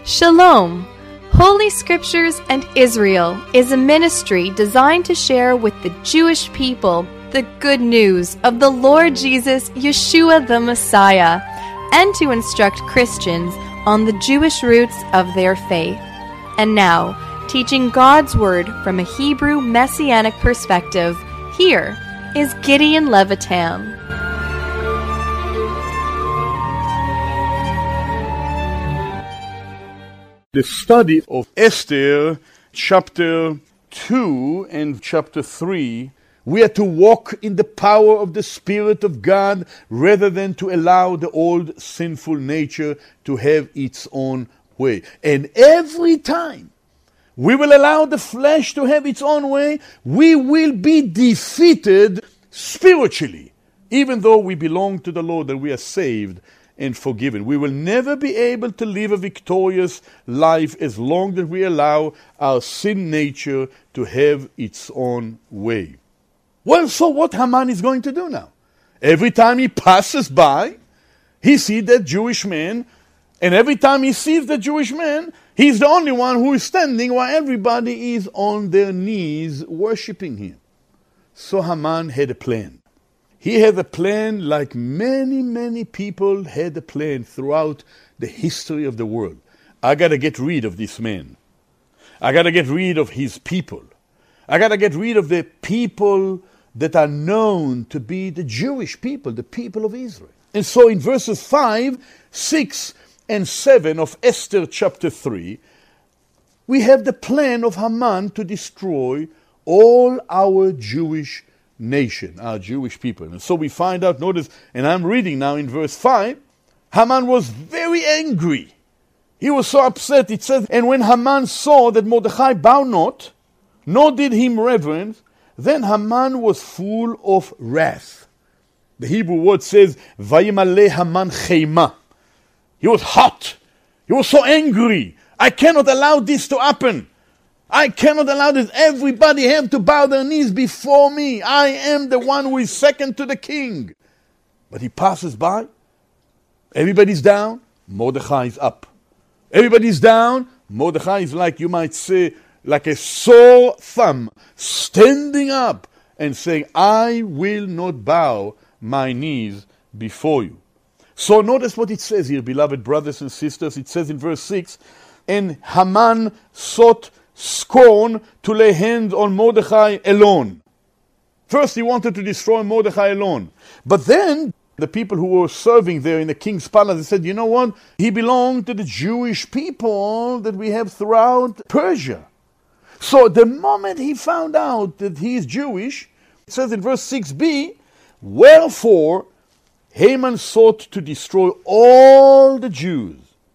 Shalom! Holy Scriptures and Israel is a ministry designed to share with the Jewish people the good news of the Lord Jesus, Yeshua the Messiah, and to instruct Christians on the Jewish roots of their faith. And now, teaching God's Word from a Hebrew Messianic perspective, here is Gideon Levitam. The study of Esther, chapter 2 and chapter 3, we are to walk in the power of the Spirit of God rather than to allow the old sinful nature to have its own way. And every time we will allow the flesh to have its own way, we will be defeated spiritually, even though we belong to the Lord and we are saved and forgiven. We will never be able to live a victorious life as long as we allow our sin nature to have its own way. Well, so what Haman is going to do now? Every time he passes by, he sees that Jewish man, and every time he sees the Jewish man, he's the only one who is standing while everybody is on their knees worshiping him. So Haman had a plan. He had a plan like many people had a plan throughout the history of the world. I got to get rid of this man. I got to get rid of his people. I got to get rid of the people that are known to be the Jewish people, the people of Israel. And so in verses 5, 6, and 7 of Esther chapter 3, we have the plan of Haman to destroy all our Jewish nation, our Jewish people. And so we find out, notice, and I'm reading now in verse 5, Haman was very angry. He was so upset. It says, and when Haman saw that Mordechai bowed not, nor did him reverence, then Haman was full of wrath. The Hebrew word says, Vayimale Haman chema. He was hot. He was so angry. I cannot allow this to happen. I cannot allow this. Everybody have to bow their knees before me. I am the one who is second to the king. But he passes by. Everybody's down. Mordechai is up. Everybody's down. Mordechai is like, you might say, like a sore thumb, standing up and saying, I will not bow my knees before you. So notice what it says here, beloved brothers and sisters. It says in verse 6, and Haman sought scorn to lay hands on Mordechai alone. First he wanted to destroy Mordechai alone. But then the people who were serving there in the king's palace, they said, you know what? He belonged to the Jewish people that we have throughout Persia. So the moment he found out that he is Jewish, it says in verse 6b, wherefore Haman sought to destroy all the Jews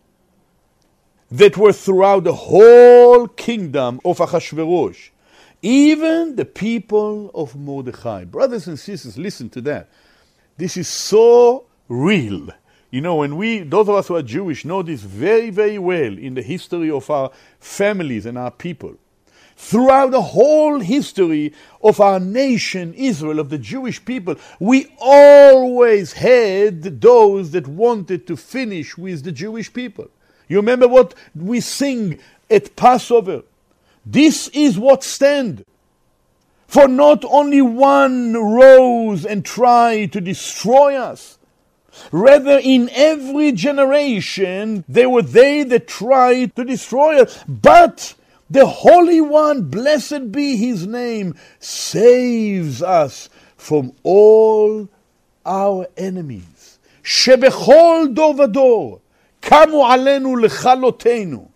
that were throughout the whole kingdom of Ahasuerus, even the people of Mordechai. Brothers and sisters, listen to that. This is so real. You know, when those of us who are Jewish, know this very, very well in the history of our families and our people. Throughout the whole history of our nation, Israel, of the Jewish people, we always had those that wanted to finish with the Jewish people. You remember what we sing at Passover? This is what stand. For not only one rose and tried to destroy us. Rather, in every generation, there were they that tried to destroy us. But the Holy One, blessed be His name, saves us from all our enemies. Shebechol dor vador. קמו עלינו לכלותנו,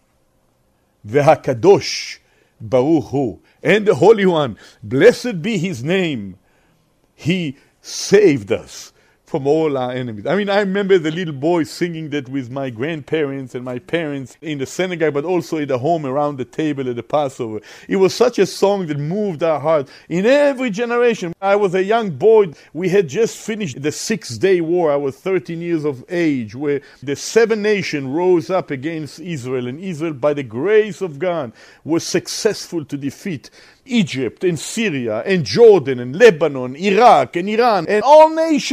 והקדוש ברוך הוא, and the Holy One, blessed be His name, He saved us from all our enemies. I mean, I remember the little boy singing that with my grandparents and my parents in the synagogue, but also in the home around the table at the Passover. It was such a song that moved our hearts. In every generation, I was a young boy. We had just finished the 6-day war. I was 13 years of age, where the 7 nations rose up against Israel, and Israel, by the grace of God, was successful to defeat Egypt and Syria and Jordan and Lebanon, Iraq and Iran, and all nations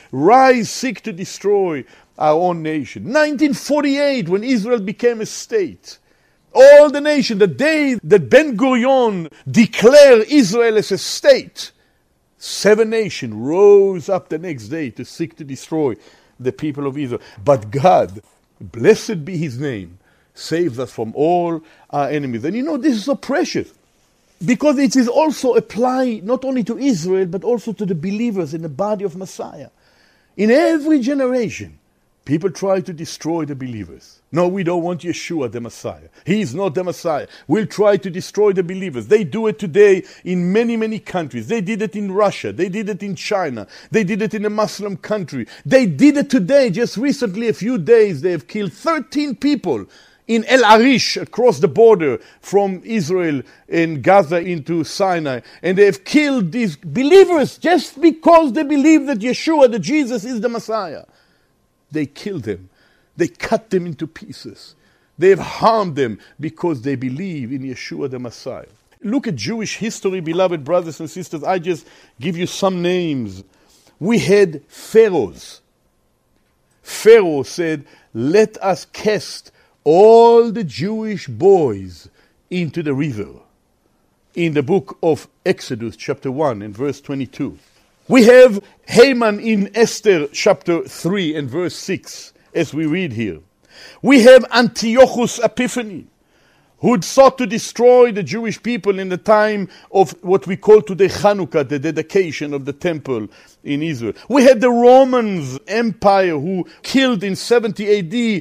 rise, seek to destroy our own nation. 1948, when Israel became a state. All the nation, the day that Ben-Gurion declared Israel as a state, 7 nations rose up the next day to seek to destroy the people of Israel. But God, blessed be His name, saved us from all our enemies. And this is so precious, because it is also applied not only to Israel, but also to the believers in the body of Messiah. In every generation, people try to destroy the believers. No, we don't want Yeshua, the Messiah. He is not the Messiah. We'll try to destroy the believers. They do it today in many, many countries. They did it in Russia. They did it in China. They did it in a Muslim country. They did it today. Just recently, a few days, they have killed 13 people in El Arish, across the border from Israel and Gaza into Sinai. And they have killed these believers just because they believe that Yeshua, that Jesus, is the Messiah. They killed them. They cut them into pieces. They have harmed them because they believe in Yeshua the Messiah. Look at Jewish history, beloved brothers and sisters. I just give you some names. We had pharaohs. Pharaoh said, let us cast all the Jewish boys into the river. In the book of Exodus, chapter 1 and verse 22. We have Haman in Esther, chapter 3 and verse 6. As we read here. We have Antiochus Epiphanes, who sought to destroy the Jewish people in the time of what we call today Hanukkah, the dedication of the temple in Israel. We had the Roman Empire, who killed in 70 AD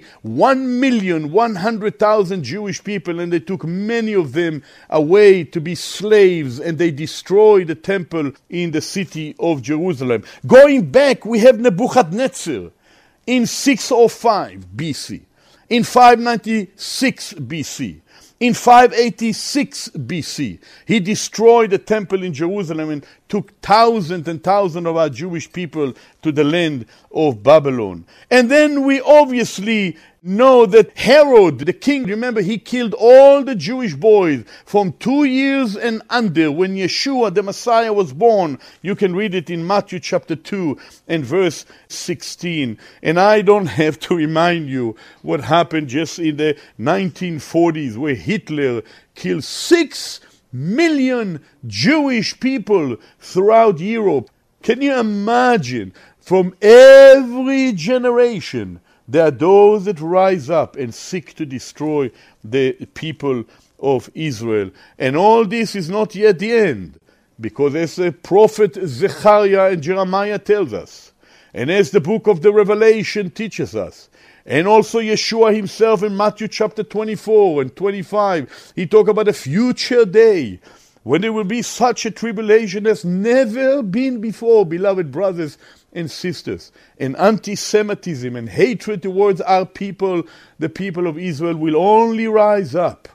1,100,000 Jewish people, and they took many of them away to be slaves, and they destroyed the temple in the city of Jerusalem. Going back, we have Nebuchadnezzar, in 605 BC, in 596 BC, in 586 BC, he destroyed the temple in Jerusalem and took thousands and thousands of our Jewish people to the land of Babylon. And then we obviously know that Herod, the king, remember, he killed all the Jewish boys from 2 years and under when Yeshua, the Messiah, was born. You can read it in Matthew chapter 2 and verse 16. And I don't have to remind you what happened just in the 1940s, where Hitler killed 6 million Jewish people throughout Europe. Can you imagine? From every generation, there are those that rise up and seek to destroy the people of Israel. And all this is not yet the end, because as the prophet Zechariah and Jeremiah tells us, and as the book of the Revelation teaches us, and also Yeshua himself in Matthew chapter 24 and 25, he talks about a future day when there will be such a tribulation as never been before, beloved brothers and sisters. And anti-Semitism and hatred towards our people, the people of Israel, will only rise up.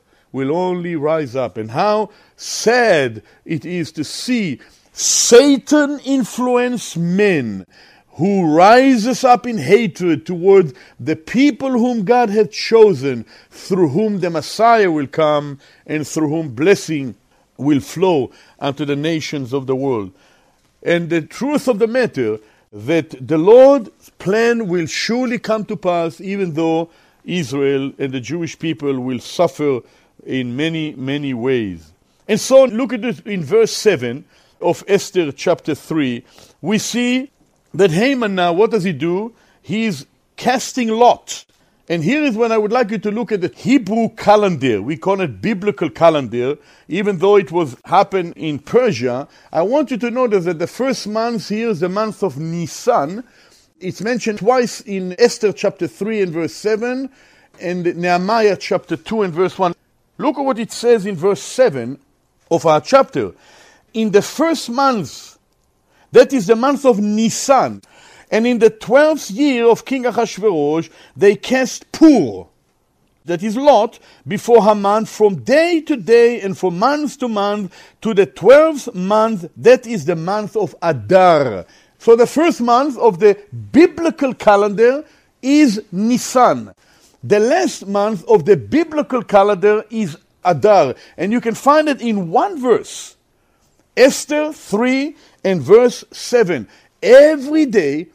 And how sad it is to see Satan-influenced men who rises up in hatred towards the people whom God has chosen, through whom the Messiah will come, and through whom blessing will flow unto the nations of the world. And the truth of the matter, that the Lord's plan will surely come to pass, even though Israel and the Jewish people will suffer in many, many ways. And so look at it in verse 7 of Esther chapter 3. We see that Haman now, what does he do? He's casting lots. And here is when I would like you to look at the Hebrew calendar. We call it biblical calendar, even though it was happened in Persia. I want you to notice that the first month here is the month of Nisan. It's mentioned twice in Esther chapter 3 and verse 7, and Nehemiah chapter 2 and verse 1. Look at what it says in verse 7 of our chapter. In the first month, that is the month of Nisan, and in the 12th year of King Ahasuerus, they cast Pur, that is lot, before Haman from day to day and from month to month, to the 12th month, that is the month of Adar. So the first month of the biblical calendar is Nisan. The last month of the biblical calendar is Adar. And you can find it in one verse. Esther 3 and verse 7. Every day,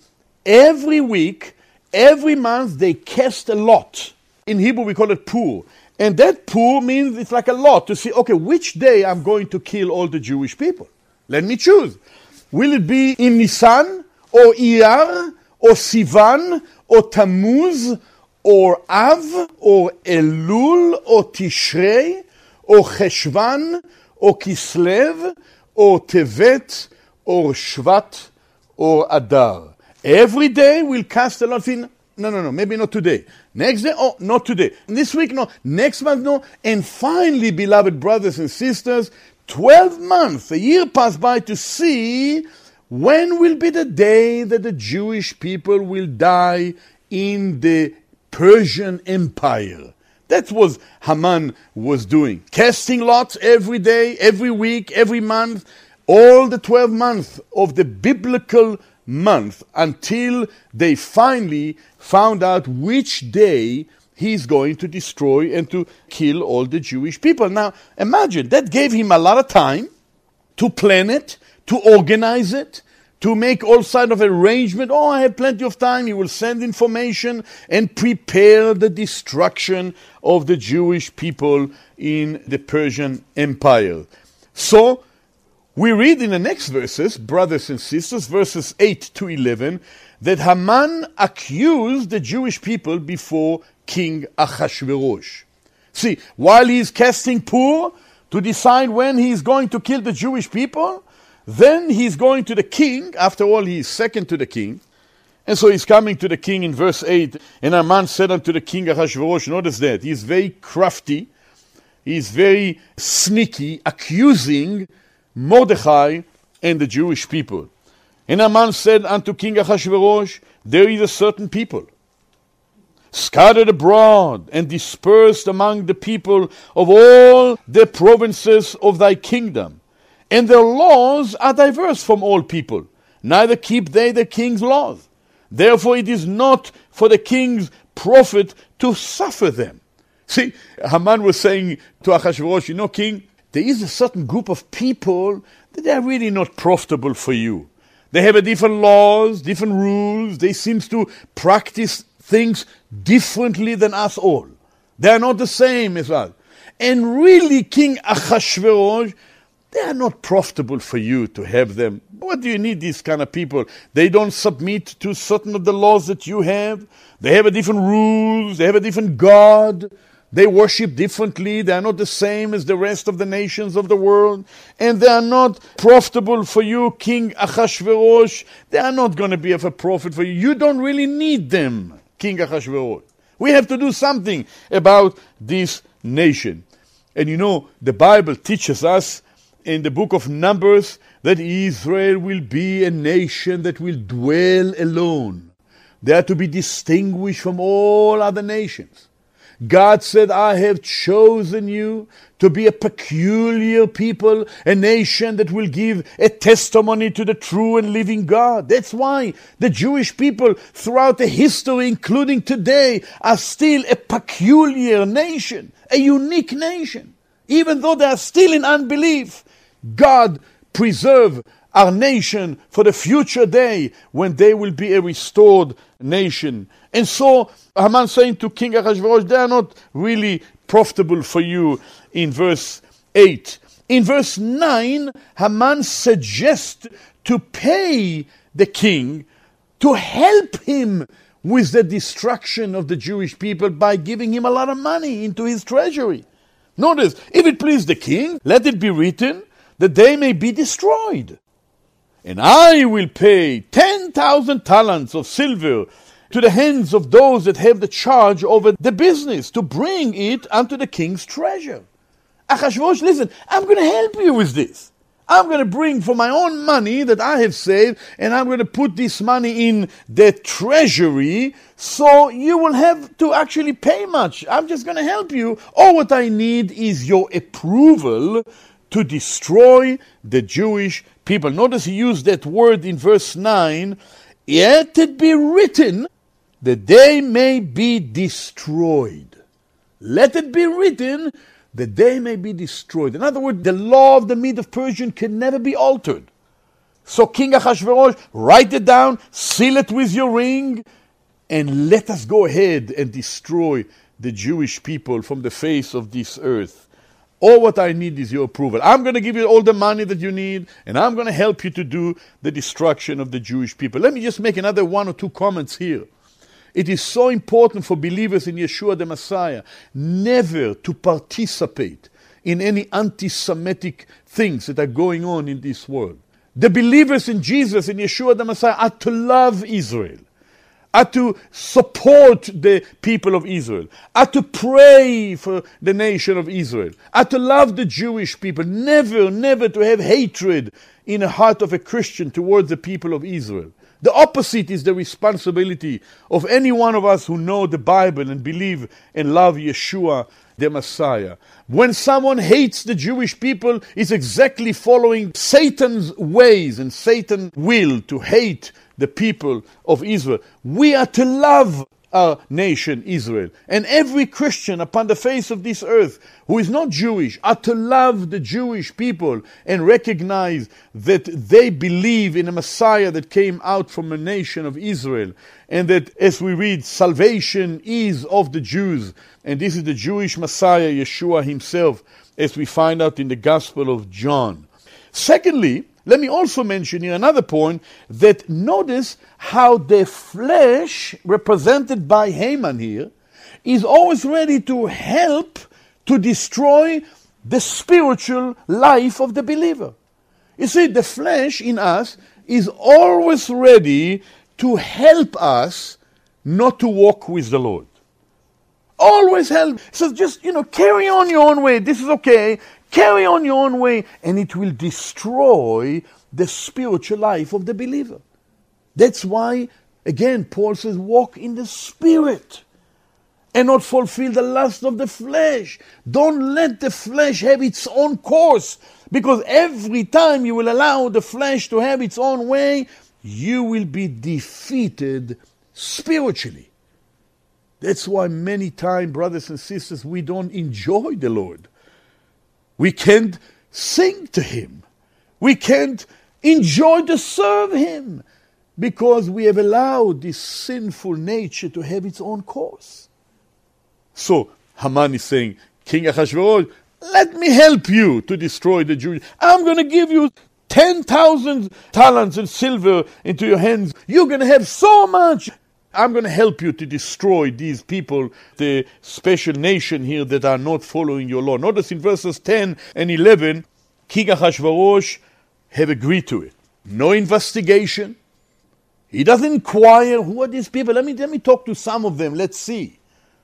every week, every month, they cast a lot. In Hebrew, we call it pur. And that pur means it's like a lot to see, okay, which day I'm going to kill all the Jewish people. Let me choose. Will it be in Nisan, or Iyar, or Sivan, or Tammuz, or Av, or Elul, or Tishrei, or Cheshvan, or Kislev, or Tevet, or Shvat, or Adar? Every day we'll cast a lot in. No, maybe not today. Next day, oh, not today. This week, no. Next month, no. And finally, beloved brothers and sisters, 12 months, a year passed by to see when will be the day that the Jewish people will die in the Persian Empire. That's what Haman was doing. Casting lots every day, every week, every month, all the 12 months of the biblical month, until they finally found out which day he's going to destroy and to kill all the Jewish people. Now, imagine, that gave him a lot of time to plan it, to organize it, to make all sort of arrangement. Oh, I have plenty of time. He will send information and prepare the destruction of the Jewish people in the Persian Empire. So, we read in the next verses, brothers and sisters, verses 8 to 11, that Haman accused the Jewish people before King Achashverosh. See, while he is casting pur to decide when he is going to kill the Jewish people, then he's going to the king. After all, he is second to the king. And so he's coming to the king in verse 8. And Haman said unto the king Achashverosh, notice that, he's very crafty, he's very sneaky, accusing Mordechai and the Jewish people. And Haman said unto King Achashverosh, there is a certain people, scattered abroad and dispersed among the people of all the provinces of thy kingdom, and their laws are diverse from all people, neither keep they the king's laws. Therefore it is not for the king's profit to suffer them. See, Haman was saying to Achashverosh, you know, king, there is a certain group of people that are really not profitable for you. They have a different laws, different rules. They seem to practice things differently than us all. They are not the same as us. And really, King Achashverosh, they are not profitable for you to have them. What do you need these kind of people? They don't submit to certain of the laws that you have. They have a different rules. They have a different God. They worship differently. They are not the same as the rest of the nations of the world. And they are not profitable for you, King Achashverosh. They are not going to be of a profit for you. You don't really need them, King Achashverosh. We have to do something about this nation. And you know, the Bible teaches us in the book of Numbers that Israel will be a nation that will dwell alone. They are to be distinguished from all other nations. God said, I have chosen you to be a peculiar people, a nation that will give a testimony to the true and living God. That's why the Jewish people throughout the history, including today, are still a peculiar nation, a unique nation. Even though they are still in unbelief, God preserve our nation for the future day when they will be a restored nation. And so Haman saying to King Achashverosh, they are not really profitable for you in verse 8. In verse 9, Haman suggests to pay the king to help him with the destruction of the Jewish people by giving him a lot of money into his treasury. Notice, if it please the king, let it be written that they may be destroyed. And I will pay 10,000 talents of silver to the hands of those that have the charge over the business, to bring it unto the king's treasure. Achashverosh, listen, I'm going to help you with this. I'm going to bring for my own money that I have saved, and I'm going to put this money in the treasury, so you will have to actually pay much. I'm just going to help you. All what I need is your approval to destroy the Jewish people. Notice he used that word in verse 9, yet it be written that they may be destroyed. Let it be written that they may be destroyed. In other words, the law of the Mede of Persian can never be altered. So King Ahasuerus, write it down, seal it with your ring, and let us go ahead and destroy the Jewish people from the face of this earth. All what I need is your approval. I'm going to give you all the money that you need, and I'm going to help you to do the destruction of the Jewish people. Let me just make another one or two comments here. It is so important for believers in Yeshua the Messiah never to participate in any anti-Semitic things that are going on in this world. The believers in Jesus, in Yeshua the Messiah, are to love Israel, are to support the people of Israel, are to pray for the nation of Israel, are to love the Jewish people, never to have hatred in the heart of a Christian towards the people of Israel. The opposite is the responsibility of any one of us who know the Bible and believe and love Yeshua the Messiah. When someone hates the Jewish people, it's exactly following Satan's ways and Satan's will to hate the people of Israel. We are to love our nation Israel. And every Christian upon the face of this earth who is not Jewish are to love the Jewish people and recognize that they believe in a Messiah that came out from a nation of Israel. And that, as we read, salvation is of the Jews. And this is the Jewish Messiah, Yeshua himself, as we find out in the Gospel of John. Secondly, let me also mention here another point, that notice how the flesh, represented by Haman here, is always ready to help to destroy the spiritual life of the believer. You see, the flesh in us is always ready to help us not to walk with the Lord. Always help. So just, carry on your own way. This is okay. Carry on your own way, and it will destroy the spiritual life of the believer. That's why, again, Paul says, walk in the Spirit and not fulfill the lust of the flesh. Don't let the flesh have its own course, because every time you will allow the flesh to have its own way, you will be defeated spiritually. That's why many times, brothers and sisters, we don't enjoy the Lord. We can't sing to Him. We can't enjoy to serve Him because we have allowed this sinful nature to have its own course. So Haman is saying, King Ahasuerus, let me help you to destroy the Jews. I'm going to give you 10,000 talents and silver into your hands. You're going to have so much. I'm going to help you to destroy these people, the special nation here that are not following your law. Notice in verses 10 and 11, King Ahasuerus have agreed to it. No investigation. He doesn't inquire, who are these people? Let me talk to some of them. Let's see.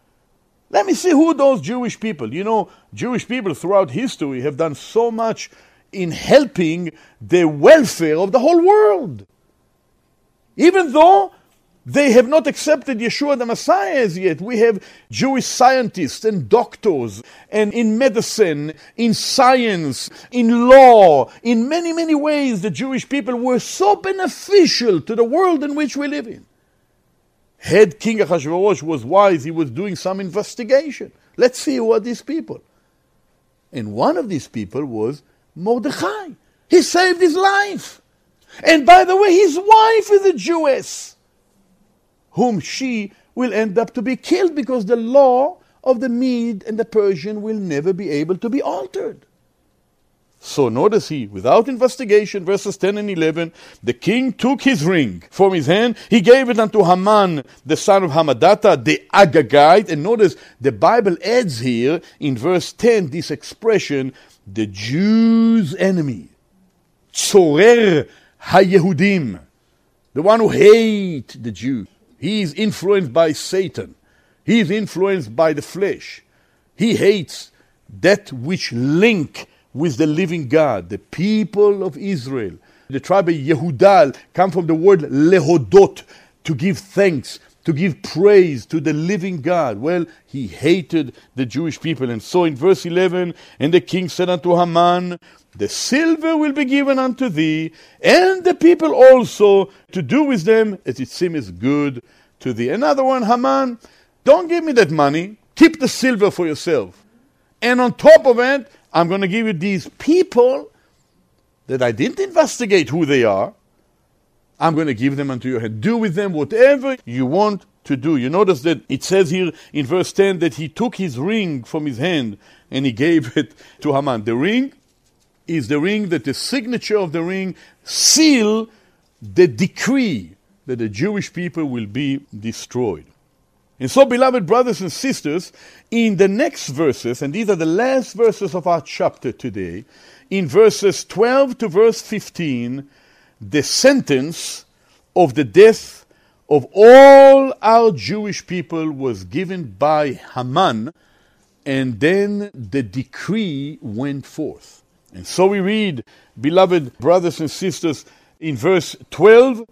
Let me see who are those Jewish people. Jewish people throughout history have done so much in helping the welfare of the whole world. Even though they have not accepted Yeshua the Messiah as yet, we have Jewish scientists and doctors, and in medicine, in science, in law, in many, many ways the Jewish people were so beneficial to the world in which we live in. Had King Ahasuerus was wise, he was doing some investigation. Let's see who are these people. And one of these people was Mordechai. He saved his life. And by the way, his wife is a Jewess, whom she will end up to be killed because the law of the Mede and the Persian will never be able to be altered. So notice without investigation, verses 10 and 11, the king took his ring from his hand. He gave it unto Haman, the son of Hammedatha, the Agagite. And notice the Bible adds here in verse 10 this expression, the Jews' enemy. Tzorer HaYehudim, the one who hates the Jews. He is influenced by Satan. He is influenced by the flesh. He hates that which link with the living God, the people of Israel. The tribe of Yehudah come from the word lehodot, to give thanks, to give praise to the living God. Well, he hated the Jewish people. And so in verse 11, and the king said unto Haman, the silver will be given unto thee, and the people also, to do with them as it seemeth good to thee. Another one, Haman, don't give me that money. Keep the silver for yourself. And on top of it, I'm going to give you these people that I didn't investigate who they are, I'm going to give them unto your hand. Do with them whatever you want to do. You notice that it says here in verse 10 that he took his ring from his hand and he gave it to Haman. The ring is the ring that the signature of the ring seal the decree that the Jewish people will be destroyed. And so, beloved brothers and sisters, in the next verses, and these are the last verses of our chapter today, in verses 12 to verse 15, the sentence of the death of all our Jewish people was given by Haman, and then the decree went forth. And so we read, beloved brothers and sisters, in verse 12,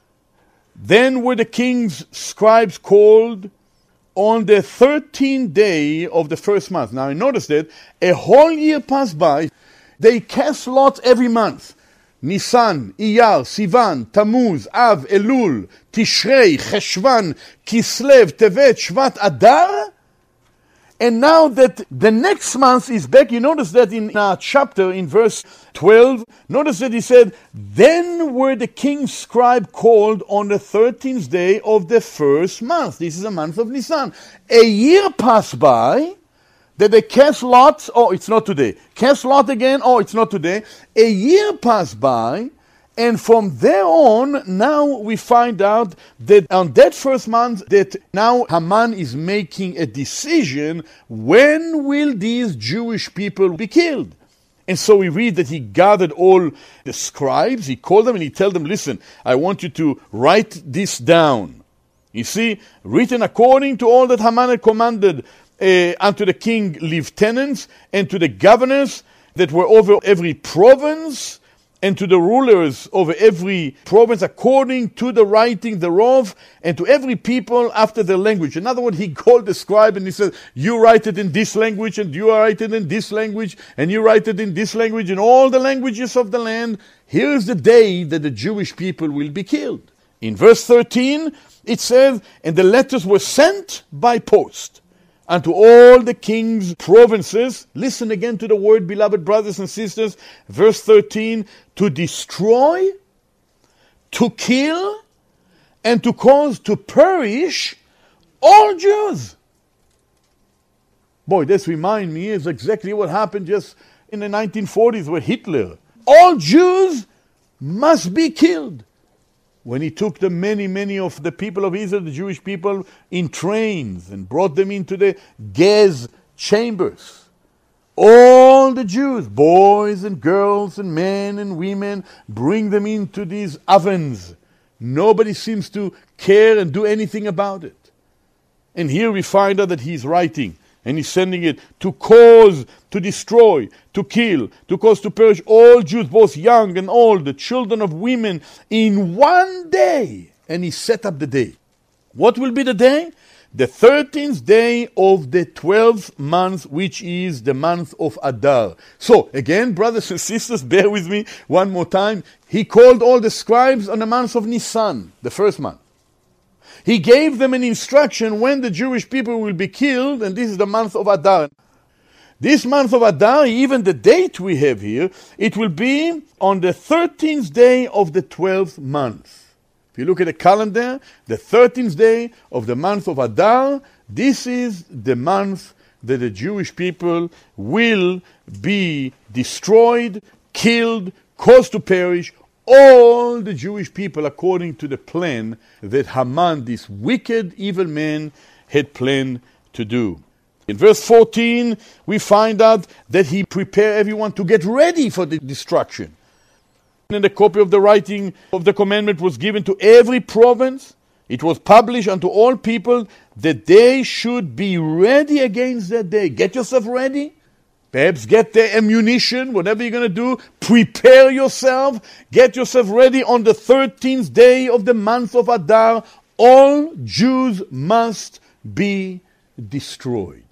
then were the king's scribes called on the 13th day of the first month. Now, notice that a whole year passed by. They cast lots every month. Nisan, Iyar, Sivan, Tammuz, Av, Elul, Tishrei, Cheshvan, Kislev, Tevet, Shvat, Adar. And now that the next month is back, you notice that in our chapter, in verse 12, notice that he said, then were the king's scribe called on the 13th day of the first month. This is the month of Nisan. A year passed by, that they cast lots, oh, it's not today. Cast lot again, oh, it's not today. A year passed by, and from there on, now we find out that on that first month, that now Haman is making a decision, when will these Jewish people be killed? And so we read that he gathered all the scribes, he called them and he told them, listen, I want you to write this down. You see, written according to all that Haman had commanded unto the king lieutenants and to the governors that were over every province, and to the rulers over every province according to the writing thereof, and to every people after their language. In other words, he called the scribe and he said, you write it in this language, and you write it in this language, and you write it in this language, in all the languages of the land. Here is the day that the Jewish people will be killed. In verse 13, it says, and the letters were sent by post unto all the king's provinces. Listen again to the word, beloved brothers and sisters. Verse 13, to destroy, to kill, and to cause to perish all Jews. Boy, this reminds me is exactly what happened just in the 1940s with Hitler. All Jews must be killed. When he took the many of the people of Israel, the Jewish people, in trains and brought them into the gas chambers. All the Jews, boys and girls and men and women, bring them into these ovens. Nobody seems to care and do anything about it. And here we find out that he's writing. And he's sending it to cause, to destroy, to kill, to cause to perish all Jews, both young and old, the children of women, in one day. And he set up the day. What will be the day? The 13th day of the 12th month, which is the month of Adar. So, again, brothers and sisters, bear with me one more time. He called all the scribes on the month of Nisan, the first month. He gave them an instruction when the Jewish people will be killed, and this is the month of Adar. This month of Adar, even the date we have here, it will be on the 13th day of the 12th month. If you look at the calendar, the 13th day of the month of Adar, this is the month that the Jewish people will be destroyed, killed, caused to perish, all the Jewish people according to the plan that Haman, this wicked, evil man, had planned to do. In verse 14, we find out that he prepared everyone to get ready for the destruction. And the copy of the writing of the commandment was given to every province. It was published unto all people that they should be ready against that day. Get yourself ready. Perhaps get the ammunition, whatever you're going to do. Prepare yourself. Get yourself ready on the 13th day of the month of Adar. All Jews must be destroyed.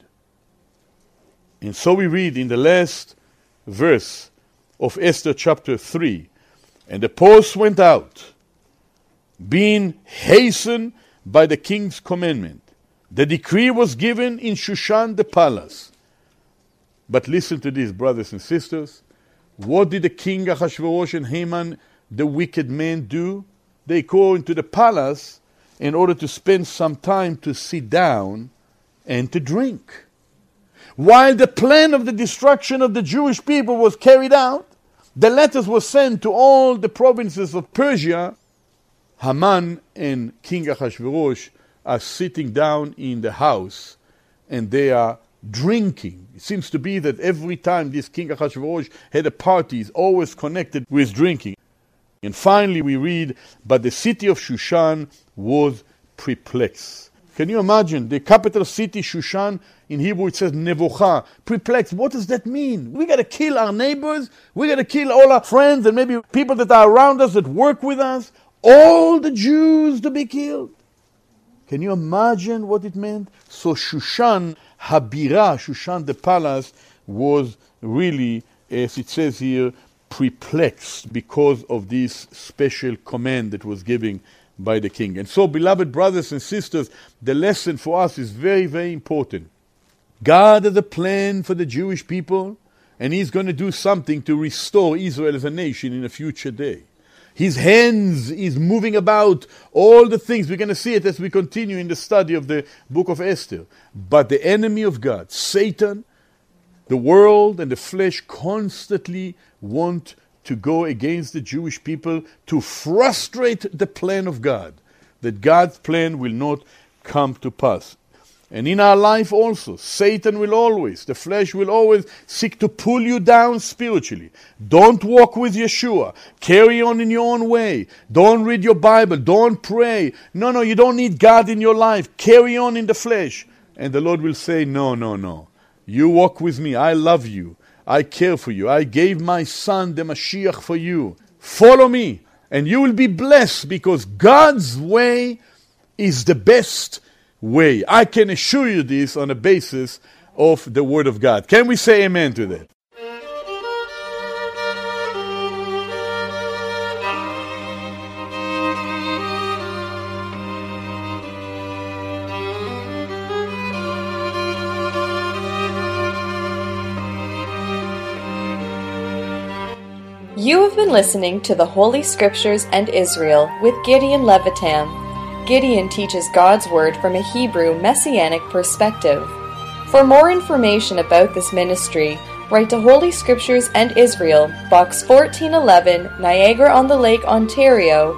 And so we read in the last verse of Esther chapter 3, and the post went out, being hastened by the king's commandment. The decree was given in Shushan the palace. But listen to this, brothers and sisters. What did the king Ahasuerus and Haman, the wicked man, do? They go into the palace in order to spend some time to sit down and to drink. While the plan of the destruction of the Jewish people was carried out, the letters were sent to all the provinces of Persia. Haman and King Ahasuerus are sitting down in the house and they are drinking. It seems to be that every time this King Ahasuerus had a party, it's always connected with drinking. And finally we read, but the city of Shushan was perplexed. Can you imagine? The capital city, Shushan, in Hebrew it says Nevocha, perplexed. What does that mean? We got to kill our neighbors, we got to kill all our friends and maybe people that are around us that work with us, all the Jews to be killed. Can you imagine what it meant? So Shushan, Habira, Shushan the palace, was really, as it says here, perplexed because of this special command that was given by the king. And so, beloved brothers and sisters, the lesson for us is very, very important. God has a plan for the Jewish people, and He's going to do something to restore Israel as a nation in a future day. His hands is moving about all the things. We're going to see it as we continue in the study of the book of Esther. But the enemy of God, Satan, the world and the flesh constantly want to go against the Jewish people to frustrate the plan of God, that God's plan will not come to pass. And in our life also, Satan will always, the flesh will always seek to pull you down spiritually. Don't walk with Yeshua. Carry on in your own way. Don't read your Bible. Don't pray. No, you don't need God in your life. Carry on in the flesh. And the Lord will say, no. You walk with me. I love you. I care for you. I gave my son, the Mashiach, for you. Follow me. And you will be blessed because God's way is the best way. I can assure you this on the basis of the Word of God. Can we say amen to that? You have been listening to the Holy Scriptures and Israel with Gideon Levitam. Gideon teaches God's Word from a Hebrew Messianic perspective. For more information about this ministry, write to Holy Scriptures and Israel, Box 1411, Niagara-on-the-Lake, Ontario,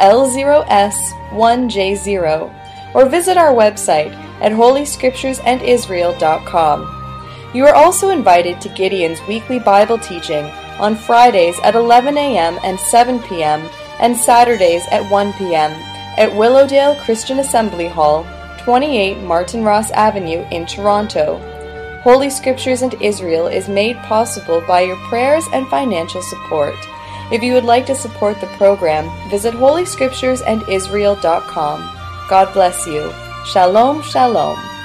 L0S1J0, or visit our website at holyscripturesandisrael.com. You are also invited to Gideon's weekly Bible teaching on Fridays at 11 a.m. and 7 p.m. and Saturdays at 1 p.m. at Willowdale Christian Assembly Hall, 28 Martin Ross Avenue in Toronto. Holy Scriptures and Israel is made possible by your prayers and financial support. If you would like to support the program, visit holyscripturesandisrael.com. God bless you. Shalom, shalom.